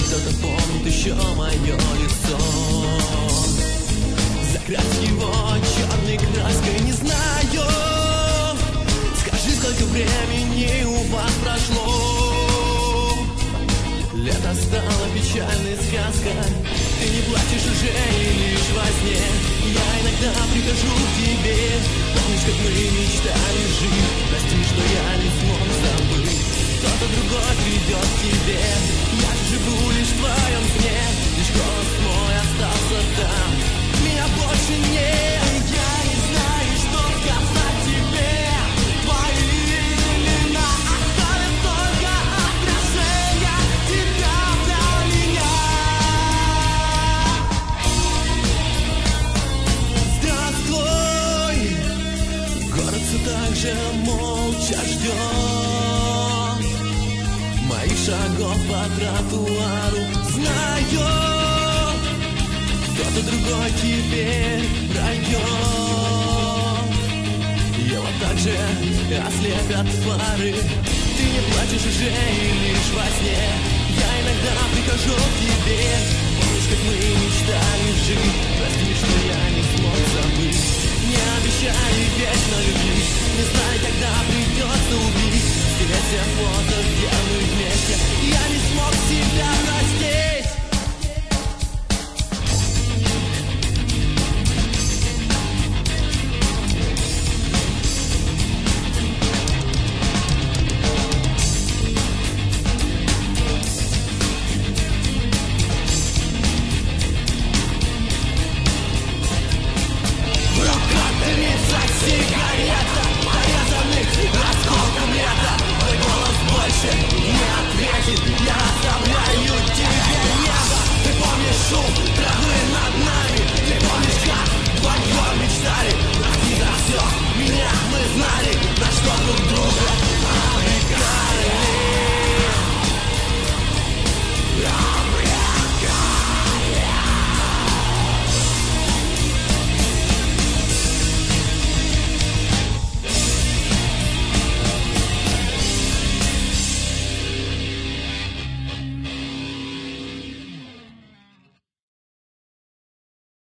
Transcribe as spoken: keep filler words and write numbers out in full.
кто-то помнит еще мое лицо. Закрась его черной краской, не знаю. Скажи, сколько времени у вас прошло. Лето стало печальной сказкой. Ты не плачешь уже и лишь во сне. Я иногда прихожу к тебе. Помнишь, как мы мечтали жить? Прости, что я не смог забыть. Кто-то другой придет к тебе. Я же живу лишь в твоем сне. Лишь голос мой остался там. Меня больше нет. Я не знаю, что сказать тебе. Твои имена оставят только отражение тебя для меня. Здравствуй. Город все так же молча ждет моих шагов по тротуару. Знаю, кто-то другой теперь пройдет. Его так же ослепят фары. Ты не плачешь уже и лишь во сне.